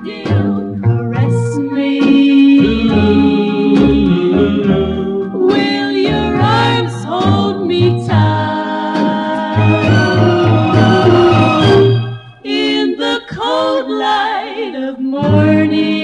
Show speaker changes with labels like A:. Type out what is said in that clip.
A: still caress me? Will your arms hold me tight in the cold light of morning?